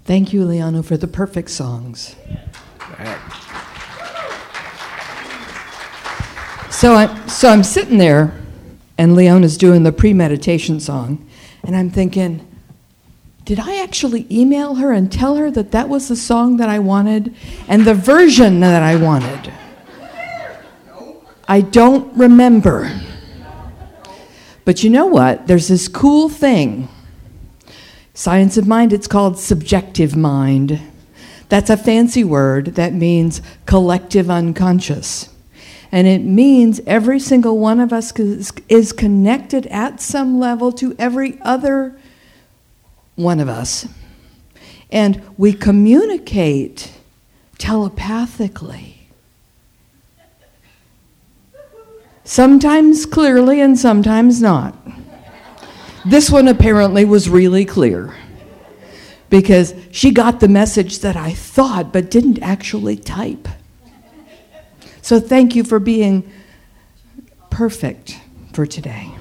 Thank you, Leona, for the perfect songs. So I'm sitting there, and Leona's doing the pre-meditation song, and I'm thinking, did I actually email her and tell her that that was the song that I wanted and the version that I wanted? I don't remember. But you know what? There's this cool thing. Science of mind, it's called subjective mind. That's a fancy word that means collective unconscious. And it means every single one of us is connected at some level to every other one of us. And we communicate telepathically. Sometimes clearly and sometimes not. This one apparently was really clear because she got the message that I thought but didn't actually type. So thank you for being perfect for today.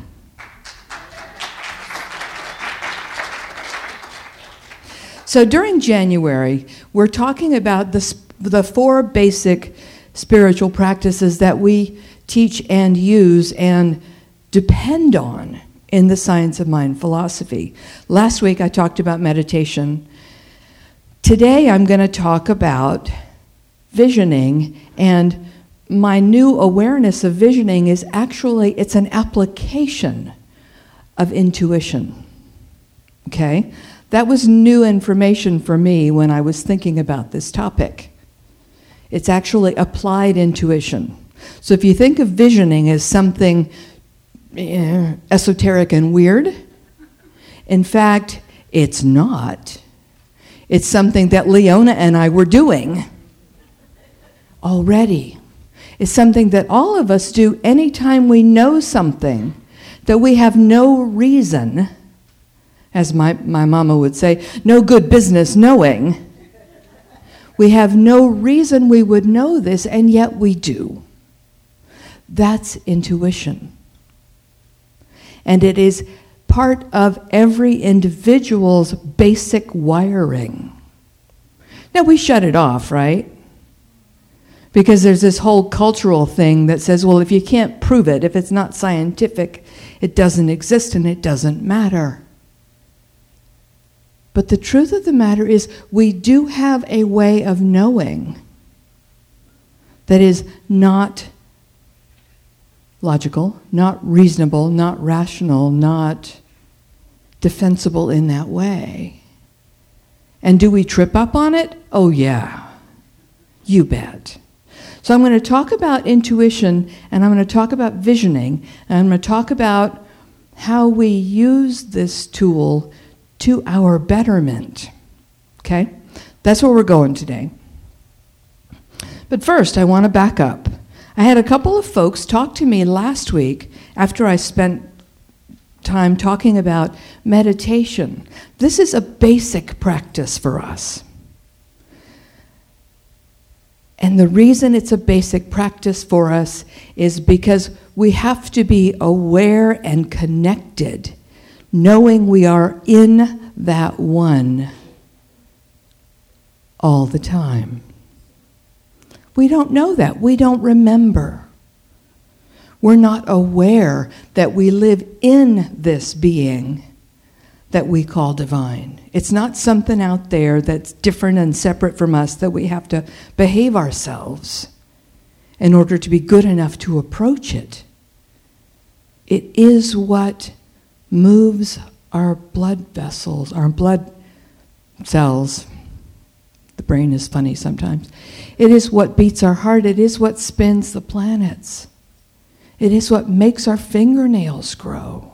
So during January, we're talking about the 4 basic spiritual practices that we teach and use and depend on in the science of mind philosophy. Last week I talked about meditation. Today I'm going to talk about visioning, and my new awareness of visioning is actually, it's an application of intuition. Okay? That was new information for me when I was thinking about this topic. It's actually applied intuition. So if you think of visioning as something esoteric and weird, in fact, it's not. It's something that Leona and I were doing already. It's something that all of us do anytime we know something that we have no reason, as my mama would say, no good business knowing. We have no reason we would know this, and yet we do. That's intuition. And it is part of every individual's basic wiring. Now, we shut it off, right? Because there's this whole cultural thing that says, well, if you can't prove it, if it's not scientific, it doesn't exist and it doesn't matter. But the truth of the matter is, we do have a way of knowing that is not logical, not reasonable, not rational, not defensible in that way. And do we trip up on it? Oh yeah, you bet. So I'm going to talk about intuition, and I'm going to talk about visioning, and I'm going to talk about how we use this tool to our betterment. Okay? That's where we're going today. But first, I want to back up. I had a couple of folks talk to me last week after I spent time talking about meditation. This is a basic practice for us. And the reason it's a basic practice for us is because we have to be aware and connected, knowing we are in that one all the time. We don't know that. We don't remember. We're not aware that we live in this being that we call divine. It's not something out there that's different and separate from us that we have to behave ourselves in order to be good enough to approach it. It is what moves our blood vessels, our blood cells. The brain is funny sometimes. It is what beats our heart. It is what spins the planets. It is what makes our fingernails grow.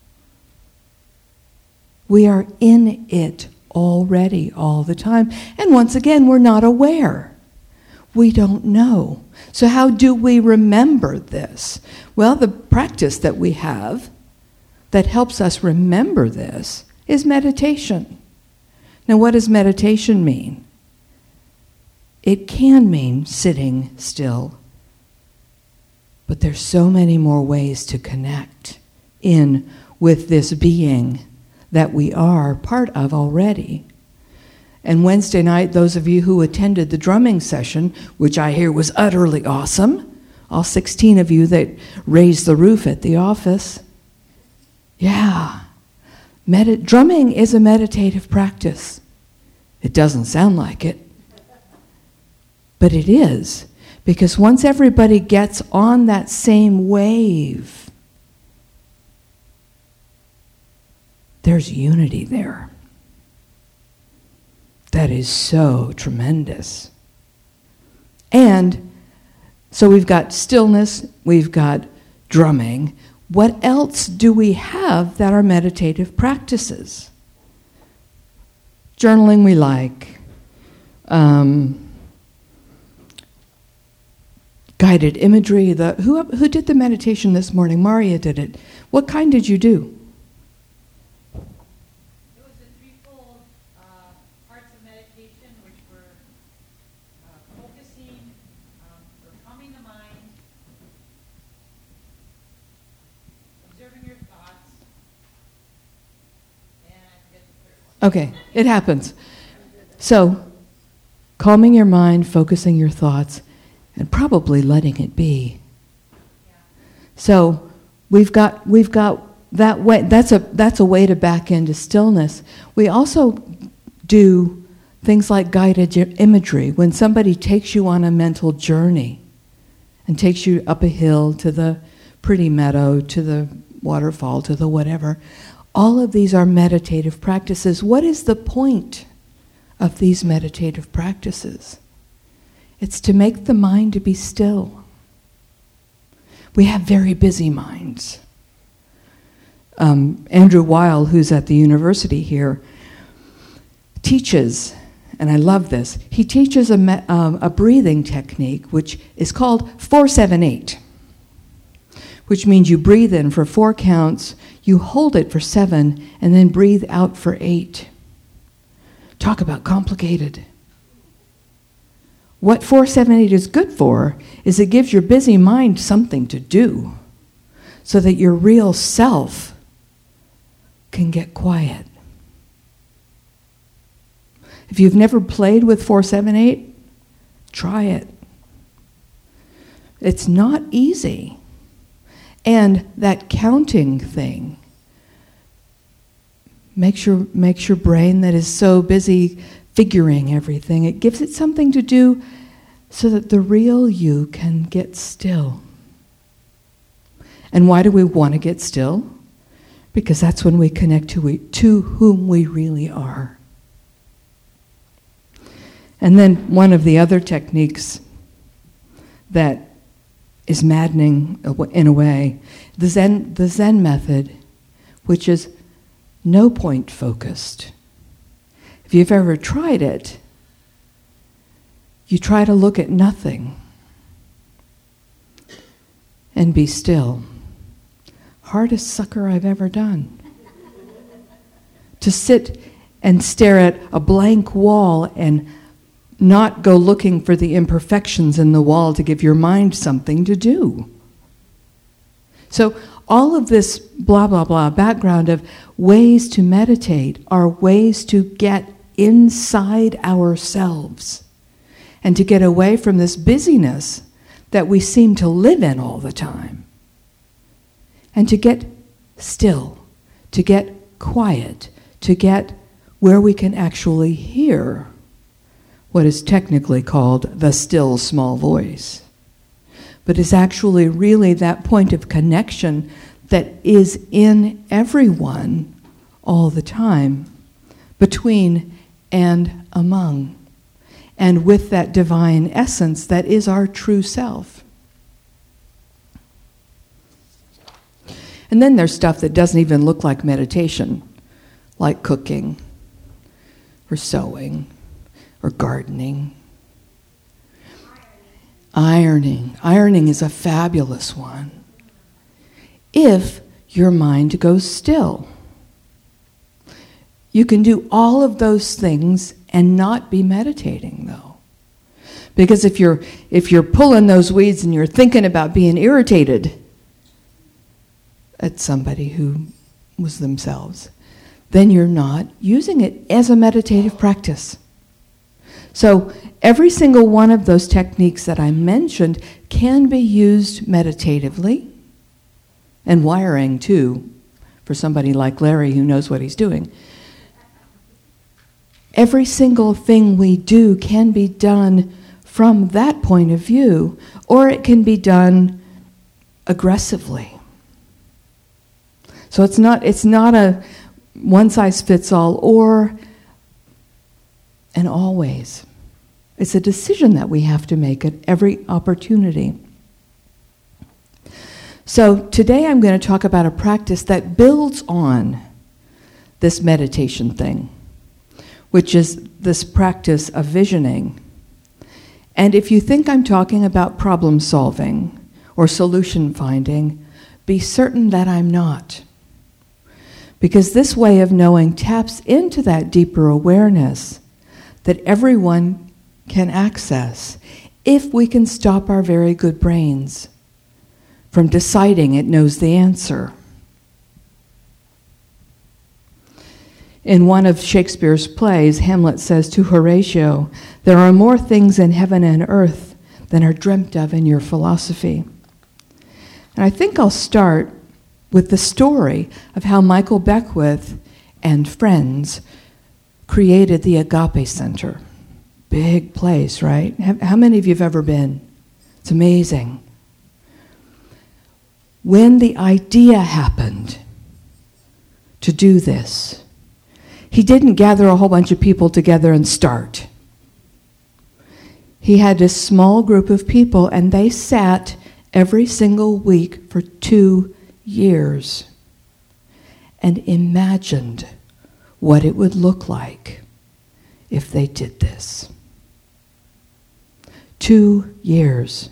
We are in it already all the time. And once again, we're not aware. We don't know. So how do we remember this? Well, the practice that we have that helps us remember this is meditation. Now, what does meditation mean? It can mean sitting still. But there's so many more ways to connect in with this being that we are part of already. And Wednesday night, those of you who attended the drumming session, which I hear was utterly awesome, all 16 of you that raised the roof at the office. Yeah. Drumming is a meditative practice. It doesn't sound like it, but it is. Because once everybody gets on that same wave, there's unity there. That is so tremendous. And so we've got stillness, we've got drumming. What else do we have that are meditative practices? Journaling we like. Guided imagery. Who did the meditation this morning? Maria did it. What kind did you do? Okay, it happens. So, calming your mind, focusing your thoughts, and probably letting it be. So, we've got that way. That's a way to back into stillness. We also do things like guided imagery. When somebody takes you on a mental journey and takes you up a hill to the pretty meadow, to the waterfall, to the whatever. All of these are meditative practices. What is the point of these meditative practices? It's to make the mind to be still. We have very busy minds. Andrew Weil, who's at the university here, teaches, and I love this, he teaches a breathing technique which is called 4-7-8. Which means you breathe in for 4 counts, you hold it for 7, and then breathe out for 8. Talk about complicated. What 4-7-8 is good for is it gives your busy mind something to do so that your real self can get quiet. If you've never played with 4-7-8, try it. It's not easy. And that counting thing makes your brain that is so busy figuring everything, it gives it something to do so that the real you can get still. And why do we want to get still? Because that's when we connect to whom we really are. And then one of the other techniques that is maddening in a way, the Zen method, which is no point focused. If you've ever tried it, you try to look at nothing and be still. Hardest sucker I've ever done. To sit and stare at a blank wall and not go looking for the imperfections in the wall to give your mind something to do. So all of this blah, blah, blah background of ways to meditate are ways to get inside ourselves and to get away from this busyness that we seem to live in all the time. And to get still, to get quiet, to get where we can actually hear what is technically called the still small voice, but is actually really that point of connection that is in everyone all the time, between and among, and with that divine essence that is our true self. And then there's stuff that doesn't even look like meditation, like cooking or sewing or gardening. Ironing. Ironing is a fabulous one. If your mind goes still. You can do all of those things and not be meditating, though. Because if you're pulling those weeds and you're thinking about being irritated at somebody who was themselves, then you're not using it as a meditative practice. So every single one of those techniques that I mentioned can be used meditatively, and wiring too, for somebody like Larry who knows what he's doing. Every single thing we do can be done from that point of view, or it can be done aggressively. So it's not a one-size-fits-all or and always. It's a decision that we have to make at every opportunity. So today I'm going to talk about a practice that builds on this meditation thing, which is this practice of visioning. And if you think I'm talking about problem solving or solution finding, be certain that I'm not. Because this way of knowing taps into that deeper awareness that everyone can access if we can stop our very good brains from deciding it knows the answer. In one of Shakespeare's plays, Hamlet says to Horatio, "There are more things in heaven and earth than are dreamt of in your philosophy." And I think I'll start with the story of how Michael Beckwith and friends created the Agape Center. Big place, right? How many of you have ever been? It's amazing. When the idea happened to do this, he didn't gather a whole bunch of people together and start. He had a small group of people, and they sat every single week for 2 years and imagined what it would look like if they did this. 2 years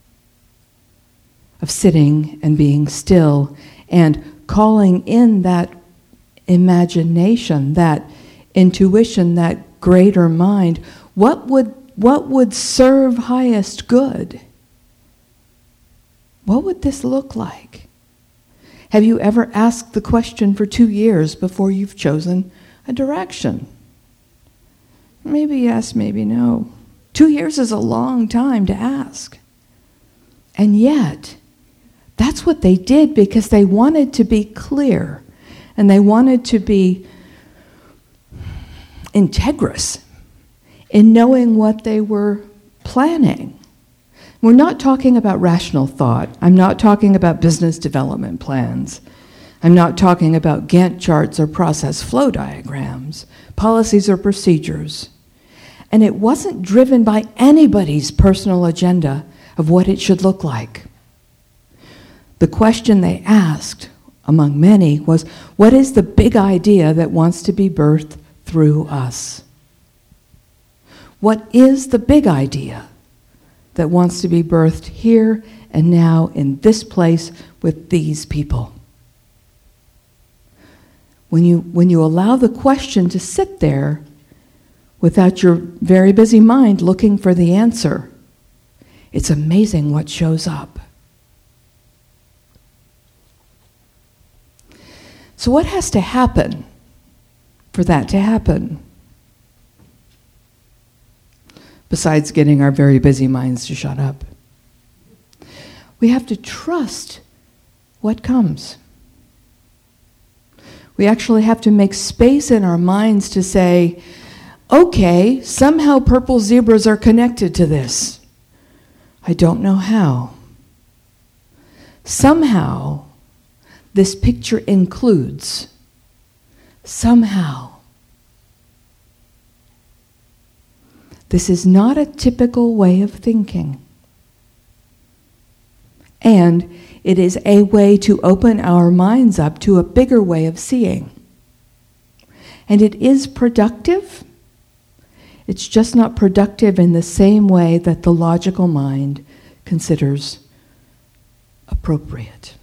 of sitting and being still and calling in that imagination, that intuition, that greater mind. What would serve highest good? What would this look like? Have you ever asked the question for 2 years before you've chosen a direction? Maybe yes, maybe no. 2 years is a long time to ask. And yet, that's what they did because they wanted to be clear and they wanted to be integrous in knowing what they were planning. We're not talking about rational thought. I'm not talking about business development plans. I'm not talking about Gantt charts or process flow diagrams, policies or procedures. And it wasn't driven by anybody's personal agenda of what it should look like. The question they asked, among many, was, what is the big idea that wants to be birthed through us? What is the big idea that wants to be birthed here and now in this place with these people? When you allow the question to sit there without your very busy mind looking for the answer, it's amazing what shows up. So what has to happen for that to happen? Besides getting our very busy minds to shut up. We have to trust what comes. We actually have to make space in our minds to say, okay, somehow purple zebras are connected to this. I don't know how. Somehow, this picture includes. Somehow. This is not a typical way of thinking. And it is a way to open our minds up to a bigger way of seeing. And it is productive. It's just not productive in the same way that the logical mind considers appropriate.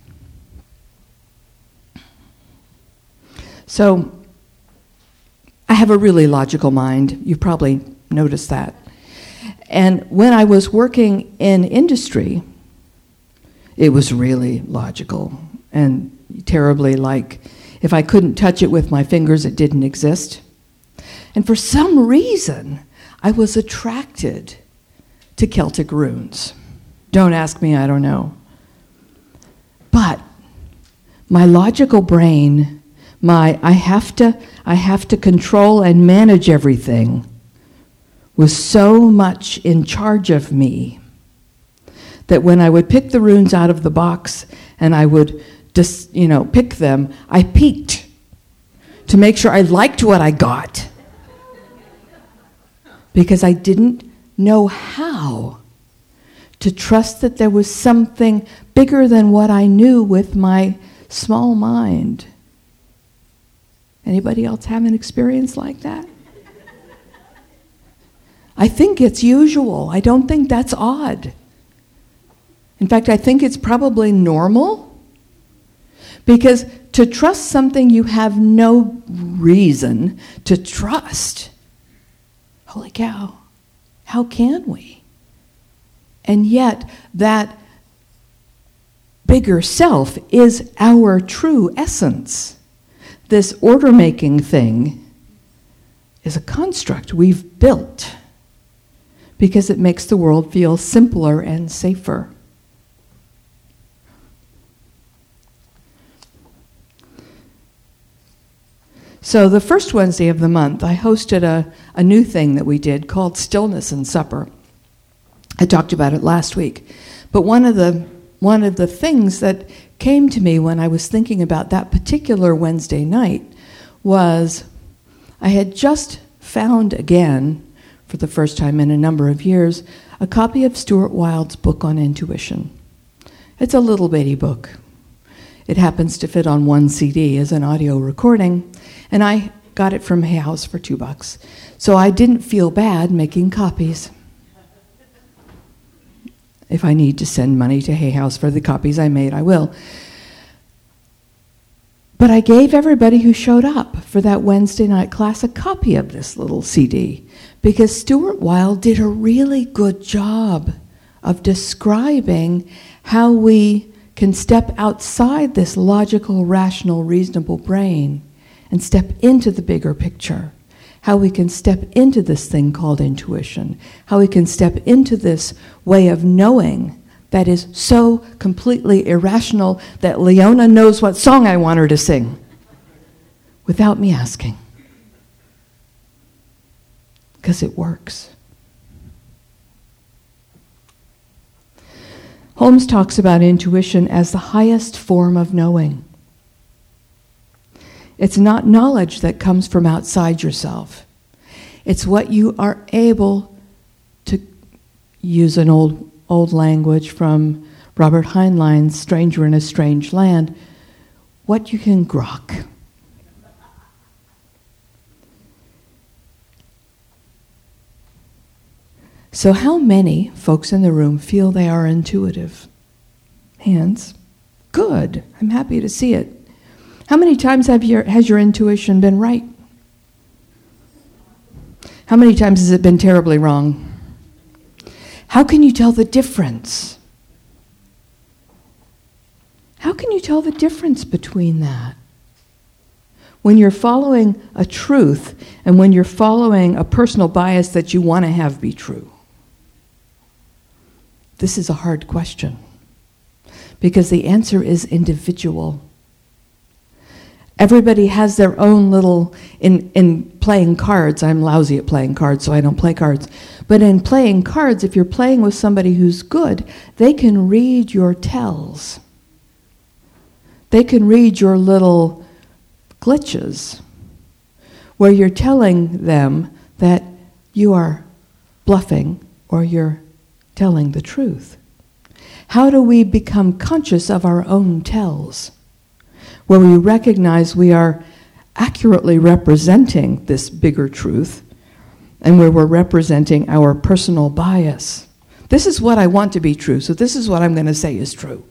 So, I have a really logical mind. You probably noticed that. And when I was working in industry, it was really logical and terribly like, if I couldn't touch it with my fingers, it didn't exist. And for some reason, I was attracted to Celtic runes. Don't ask me, I don't know. But my logical brain, I have to control and manage everything, was so much in charge of me that when I would pick the runes out of the box and I would just, pick them, I peeked to make sure I liked what I got. Because I didn't know how to trust that there was something bigger than what I knew with my small mind. Anybody else have an experience like that? I think it's usual. I don't think that's odd. In fact, I think it's probably normal, because to trust something you have no reason to trust, holy cow, how can we? And yet, that bigger self is our true essence. This order-making thing is a construct we've built because it makes the world feel simpler and safer. So the first Wednesday of the month, I hosted a new thing that we did called Stillness and Supper. I talked about it last week. But one of the things that came to me when I was thinking about that particular Wednesday night was I had just found again, for the first time in a number of years, a copy of Stuart Wilde's book on intuition. It's a little bitty book. It happens to fit on one CD as an audio recording, and I got it from Hay House for $2. So I didn't feel bad making copies. If I need to send money to Hay House for the copies I made, I will. But I gave everybody who showed up for that Wednesday night class a copy of this little CD, because Stuart Wilde did a really good job of describing how we can step outside this logical, rational, reasonable brain and step into the bigger picture. How we can step into this thing called intuition. How we can step into this way of knowing that is so completely irrational that Leona knows what song I want her to sing without me asking. Because it works. Holmes talks about intuition as the highest form of knowing. It's not knowledge that comes from outside yourself. It's what you are able to use an old language from Robert Heinlein's Stranger in a Strange Land, what you can grok. So how many folks in the room feel they are intuitive? Hands. Good. I'm happy to see it. How many times has your intuition been right? How many times has it been terribly wrong? How can you tell the difference? How can you tell the difference between that? When you're following a truth and when you're following a personal bias that you want to have be true? This is a hard question because the answer is individual. Everybody has their own little, in playing cards, I'm lousy at playing cards, so I don't play cards. But in playing cards, if you're playing with somebody who's good, they can read your tells. They can read your little glitches where you're telling them that you are bluffing or you're telling the truth. How do we become conscious of our own tells? Where we recognize we are accurately representing this bigger truth and where we're representing our personal bias. This is what I want to be true, so this is what I'm going to say is true.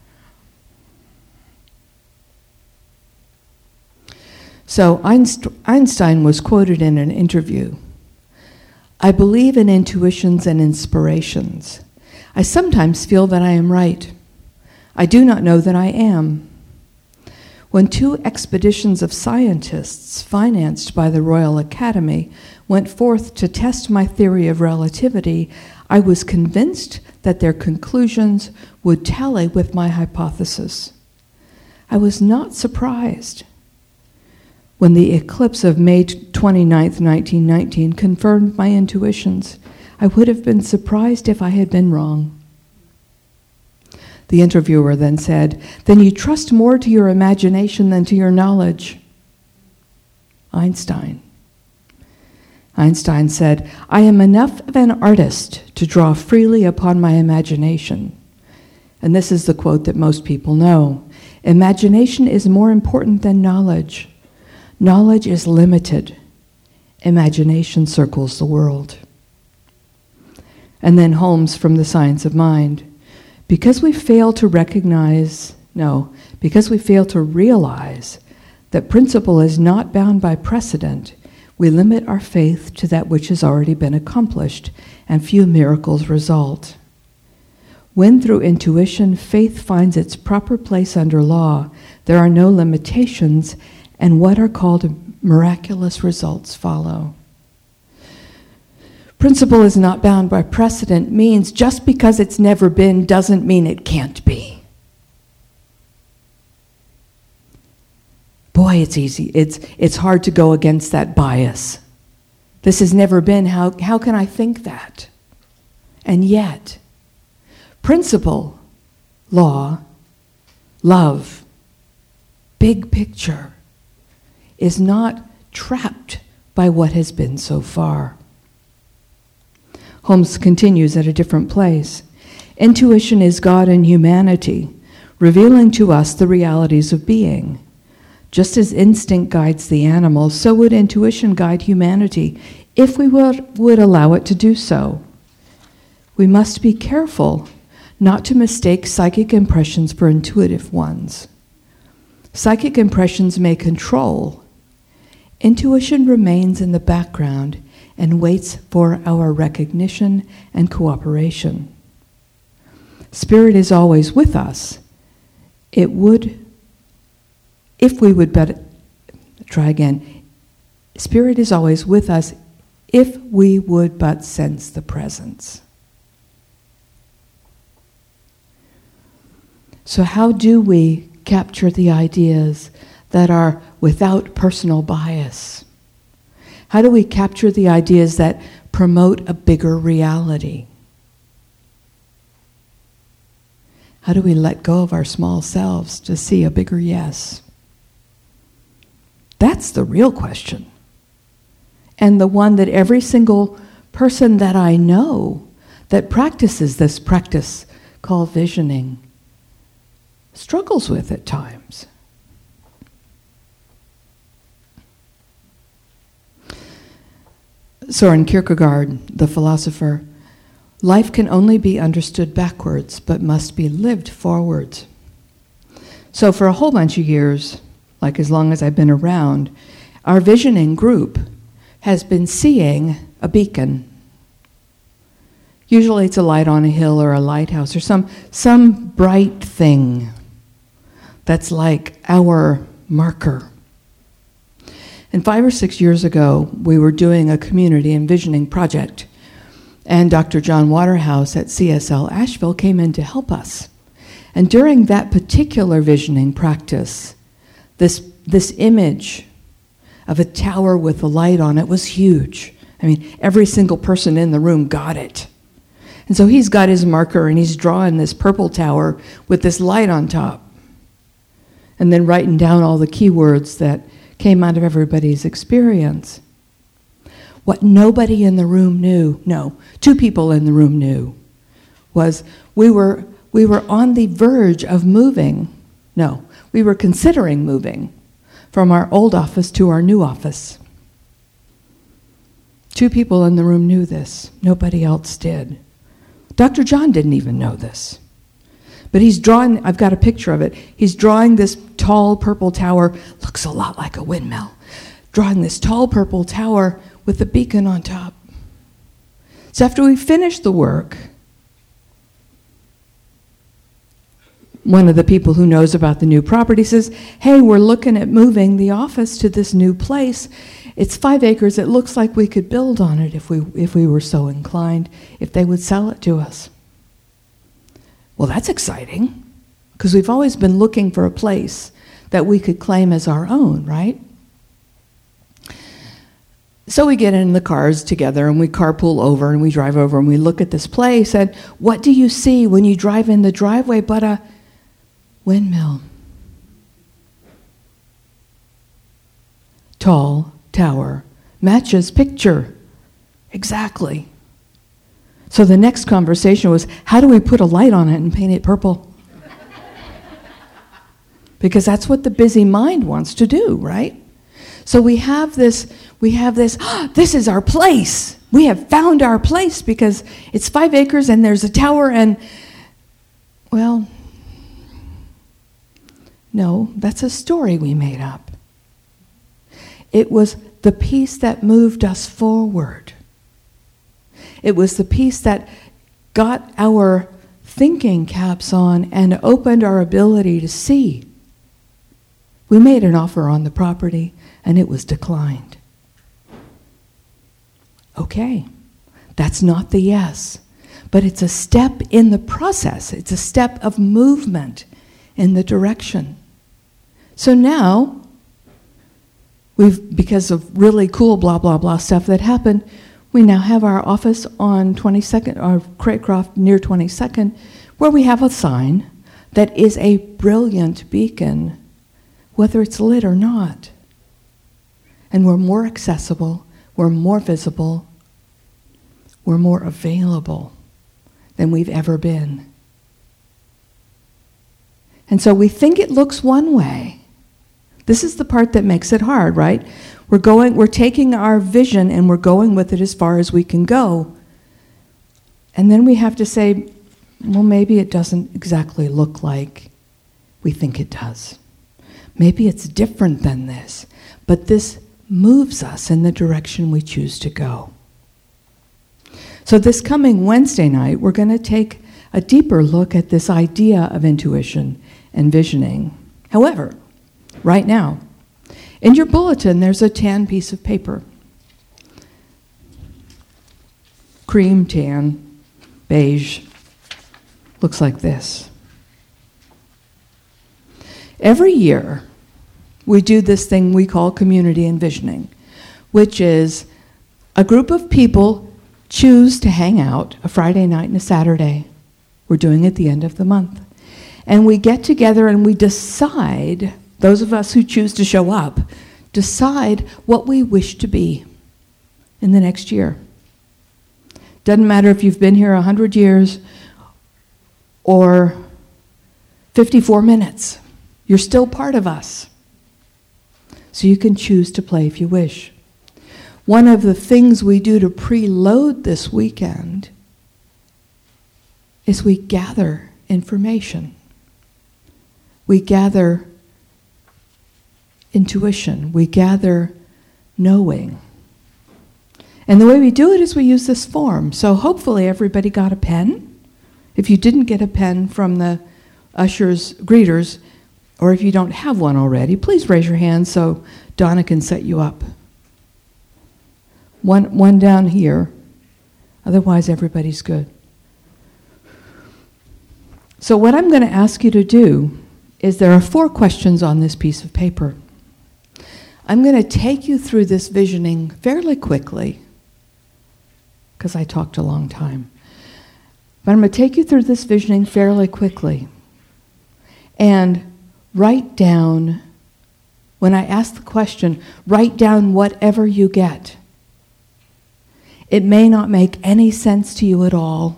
So Einstein was quoted in an interview. I believe in intuitions and inspirations. I sometimes feel that I am right. I do not know that I am. When 2 expeditions of scientists financed by the Royal Academy went forth to test my theory of relativity, I was convinced that their conclusions would tally with my hypothesis. I was not surprised when the eclipse of May 29th, 1919 confirmed my intuitions. I would have been surprised if I had been wrong. The interviewer then said, "Then you trust more to your imagination than to your knowledge." Einstein said, "I am enough of an artist to draw freely upon my imagination." And this is the quote that most people know. Imagination is more important than knowledge. Knowledge is limited. Imagination circles the world. And then Holmes from The Science of Mind. Because we fail to realize that principle is not bound by precedent, we limit our faith to that which has already been accomplished, and few miracles result. When through intuition faith finds its proper place under law, there are no limitations, and what are called miraculous results follow. Principle is not bound by precedent means just because it's never been doesn't mean it can't be. Boy, it's easy. It's hard to go against that bias. This has never been. How can I think that? And yet, principle, law, love, big picture, is not trapped by what has been so far. Holmes continues at a different place. Intuition is God and humanity, revealing to us the realities of being. Just as instinct guides the animal, so would intuition guide humanity if we would allow it to do so. We must be careful not to mistake psychic impressions for intuitive ones. Psychic impressions may control. Intuition remains in the background and waits for our recognition and cooperation. Spirit is always with us. Spirit is always with us if we would but sense the presence. So how do we capture the ideas that are without personal bias? How do we capture the ideas that promote a bigger reality? How do we let go of our small selves to see a bigger yes? That's the real question. And the one that every single person that I know that practices this practice called visioning struggles with at times. Søren Kierkegaard, the philosopher, life can only be understood backwards, but must be lived forwards. So for a whole bunch of years, like as long as I've been around, our visioning group has been seeing a beacon. Usually it's a light on a hill or a lighthouse or some bright thing that's like our marker. And 5 or 6 years ago, we were doing a community envisioning project, and Dr. John Waterhouse at CSL Asheville came in to help us. And during that particular visioning practice, this image of a tower with a light on it was huge. I mean, every single person in the room got it. And so he's got his marker, and he's drawing this purple tower with this light on top, and then writing down all the keywords that came out of everybody's experience. What nobody in the room knew, no, 2 people in the room knew, was we were on the verge of moving. No, we were considering moving from our old office to our new office. 2 people in the room knew this. Nobody else did. Dr. John didn't even know this. But he's drawing, I've got a picture of it, he's drawing this tall purple tower, looks a lot like a windmill, drawing this tall purple tower with a beacon on top. So after we finished the work, one of the people who knows about the new property says, hey, we're looking at moving the office to this new place. It's 5 acres. It looks like we could build on it if we were so inclined, if they would sell it to us. Well, that's exciting, because we've always been looking for a place that we could claim as our own, right? So we get in the cars together and we carpool over and we drive over and we look at this place, and what do you see when you drive in the driveway but a windmill? Tall tower, matches picture. Exactly. So the next conversation was, how do we put a light on it and paint it purple? Because that's what the busy mind wants to do, right? So we have this, this is our place. We have found our place because it's 5 acres and there's a tower and, well, no, that's a story we made up. It was the piece that moved us forward. It was the piece that got our thinking caps on and opened our ability to see. We made an offer on the property and it was declined. Okay, that's not the yes, but it's a step in the process. It's a step of movement in the direction. So now, because of really cool blah, blah, blah stuff that happened, we now have our office on 22nd, or Craycroft near 22nd, where we have a sign that is a brilliant beacon, whether it's lit or not. And we're more accessible, we're more visible, we're more available than we've ever been. And so we think it looks one way. This is the part that makes it hard, right? We're taking our vision and we're going with it as far as we can go. And then we have to say, well, maybe it doesn't exactly look like we think it does. Maybe it's different than this, but this moves us in the direction we choose to go. So this coming Wednesday night, we're going to take a deeper look at this idea of intuition and visioning. However, right now, in your bulletin, there's a tan piece of paper. Cream, tan, beige. Looks like this. Every year, we do this thing we call community envisioning, which is a group of people choose to hang out a Friday night and a Saturday. We're doing it at the end of the month. And we get together and we decide, those of us who choose to show up, decide what we wish to be in the next year. Doesn't matter if you've been here 100 years or 54 minutes. You're still part of us. So you can choose to play if you wish. One of the things we do to preload this weekend is we gather information. We gather intuition. We gather knowing. And the way we do it is we use this form. So hopefully everybody got a pen. If you didn't get a pen from the ushers, greeters, or if you don't have one already, please raise your hand so Donna can set you up. One down here. Otherwise, everybody's good. So what I'm going to ask you to do is there are 4 questions on this piece of paper. I'm going to take you through this visioning fairly quickly, because I talked a long time. But I'm going to take you through this visioning fairly quickly. And write down, when I ask the question, write down whatever you get. It may not make any sense to you at all.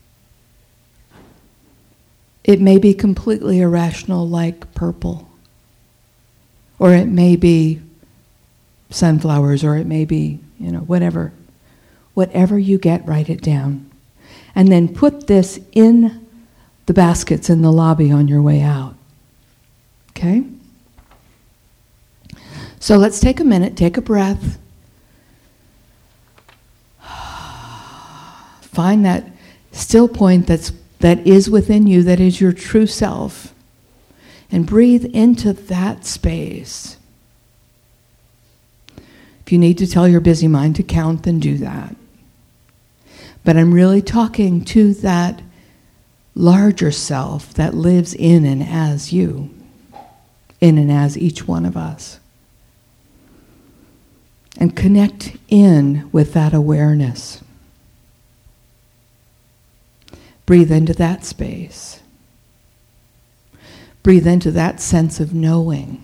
It may be completely irrational, like purple. Or it may be sunflowers, or it may be, whatever. Whatever you get, write it down. And then put this in the baskets in the lobby on your way out. Okay? So let's take a minute, take a breath. Find that still point that's that is within you, that is your true self, and breathe into that space. If you need to tell your busy mind to count, then do that. But I'm really talking to that larger self that lives in and as you, in and as each one of us. And connect in with that awareness. Breathe into that space. Breathe into that sense of knowing.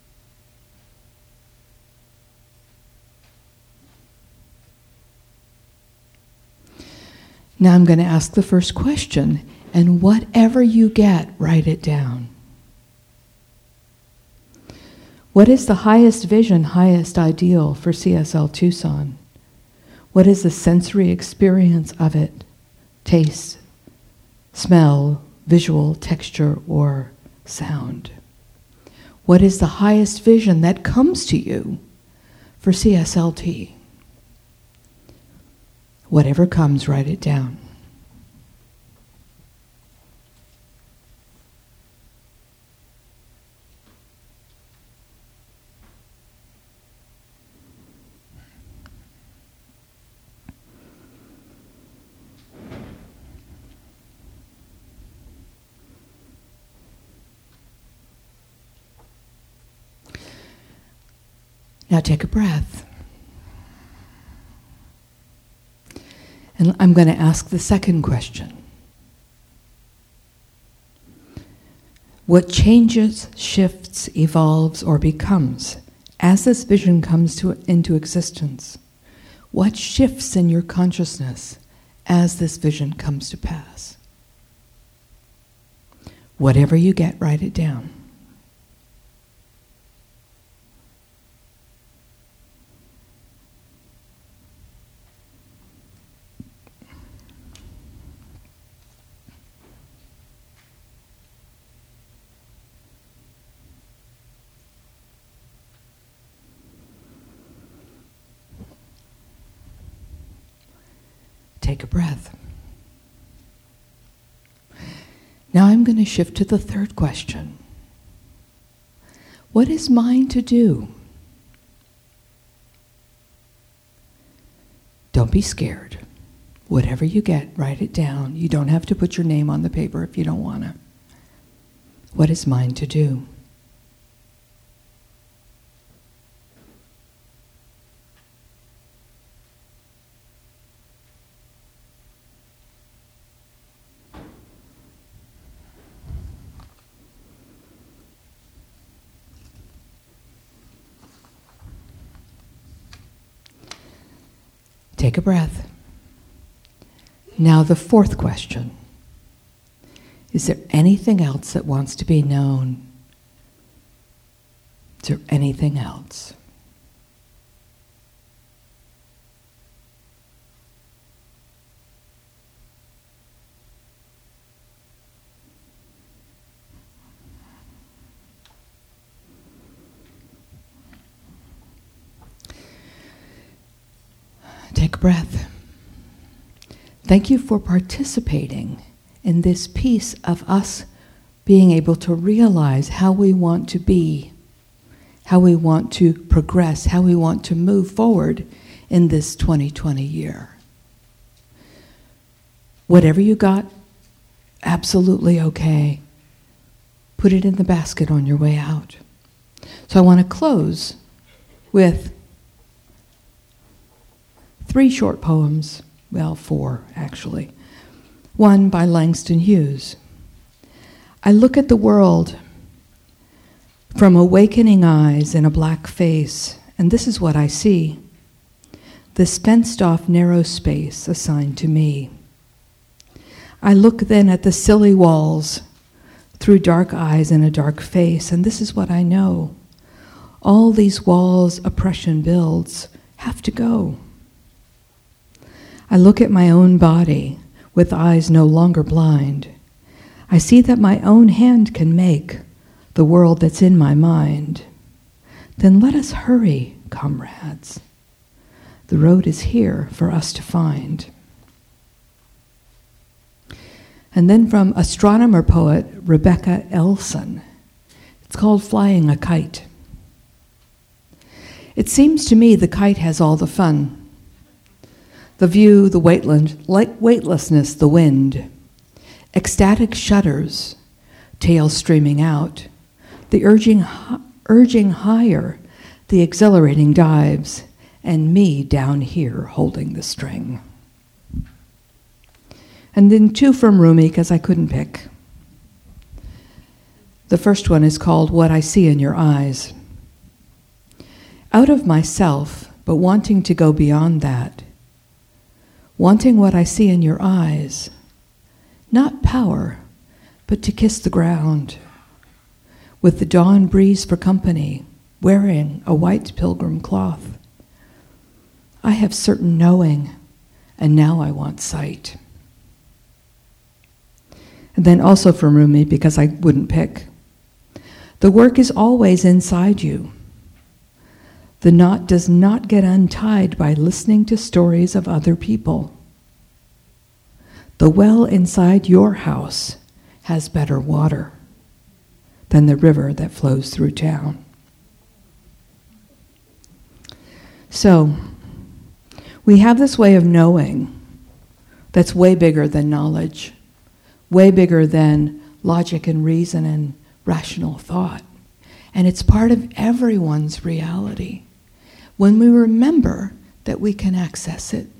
Now I'm going to ask the first question, and whatever you get, write it down. What is the highest vision, highest ideal for CSL Tucson? What is the sensory experience of it? Taste, smell, visual, texture, or sound? What is the highest vision that comes to you for CSLT? Whatever comes, write it down. Now take a breath. And I'm going to ask the second question. What changes, shifts, evolves, or becomes as this vision comes into existence? What shifts in your consciousness as this vision comes to pass? Whatever you get, write it down. Take a breath. Now I'm going to shift to the third question. What is mine to do? Don't be scared. Whatever you get, write it down. You don't have to put your name on the paper if you don't want to. What is mine to do? Take a breath. Now the fourth question. Is there anything else that wants to be known? Is there anything else? Take a breath. Thank you for participating in this piece of us being able to realize how we want to be, how we want to progress, how we want to move forward in this 2020 year. Whatever you got, absolutely okay. Put it in the basket on your way out. So I want to close with 3 short poems, well, 4 actually. One by Langston Hughes. I look at the world from awakening eyes in a black face, and this is what I see. This fenced-off narrow space assigned to me. I look then at the silly walls through dark eyes in a dark face, and this is what I know. All these walls oppression builds have to go. I look at my own body with eyes no longer blind. I see that my own hand can make the world that's in my mind. Then let us hurry, comrades. The road is here for us to find. And then from astronomer poet Rebecca Elson. It's called Flying a Kite. It seems to me the kite has all the fun. The view, the weightlessness, the wind. Ecstatic shudders, tail streaming out. The urging higher, the exhilarating dives, and me down here holding the string. And then 2 from Rumi, because I couldn't pick. The first one is called What I See in Your Eyes. Out of myself, but wanting to go beyond that. Wanting what I see in your eyes. Not power, but to kiss the ground. With the dawn breeze for company, wearing a white pilgrim cloth. I have certain knowing, and now I want sight. And then also from Rumi, because I wouldn't pick. The work is always inside you. The knot does not get untied by listening to stories of other people. The well inside your house has better water than the river that flows through town. So, we have this way of knowing that's way bigger than knowledge, way bigger than logic and reason and rational thought. And it's part of everyone's reality when we remember that we can access it.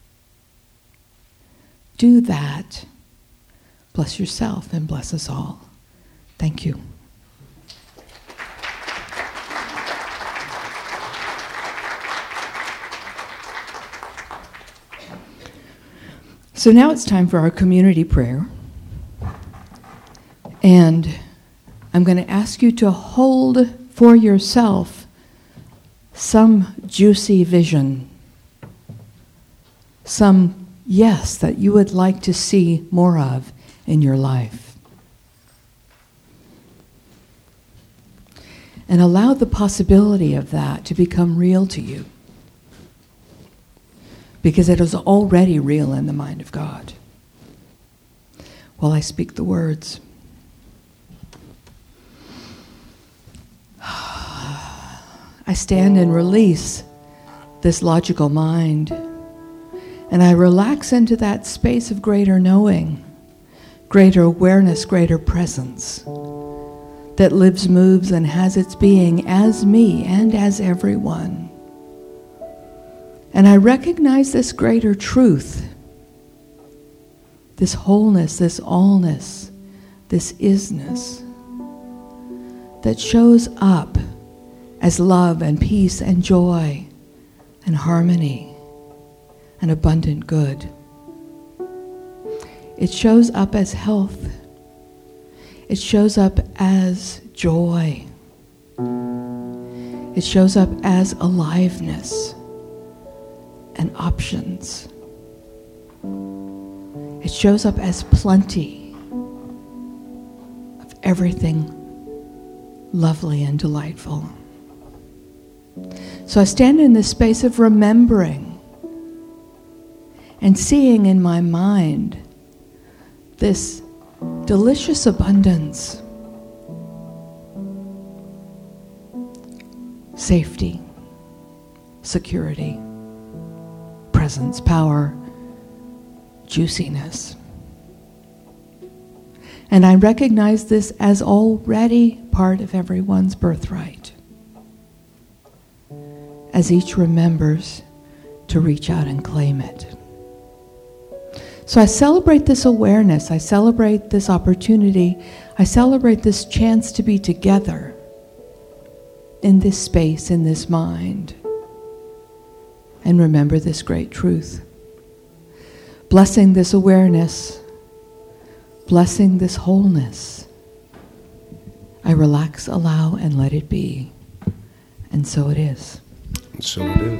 Do that. Bless yourself and bless us all. Thank you. So now it's time for our community prayer. And I'm going to ask you to hold for yourself some juicy vision, some yes that you would like to see more of in your life. And allow the possibility of that to become real to you, because it is already real in the mind of God. While I speak the words. I stand and release this logical mind, and I relax into that space of greater knowing, greater awareness, greater presence that lives, moves, and has its being as me and as everyone. And I recognize this greater truth, this wholeness, this allness, this isness that shows up as love and peace and joy and harmony and abundant good. It shows up as health. It shows up as joy. It shows up as aliveness and options. It shows up as plenty of everything lovely and delightful. So I stand in this space of remembering and seeing in my mind this delicious abundance, safety, security, presence, power, juiciness. And I recognize this as already part of everyone's birthright, as each remembers to reach out and claim it. So I celebrate this awareness, I celebrate this opportunity, I celebrate this chance to be together in this space, in this mind, and remember this great truth. Blessing this awareness, blessing this wholeness, I relax, allow, and let it be. And so it is. And so it is.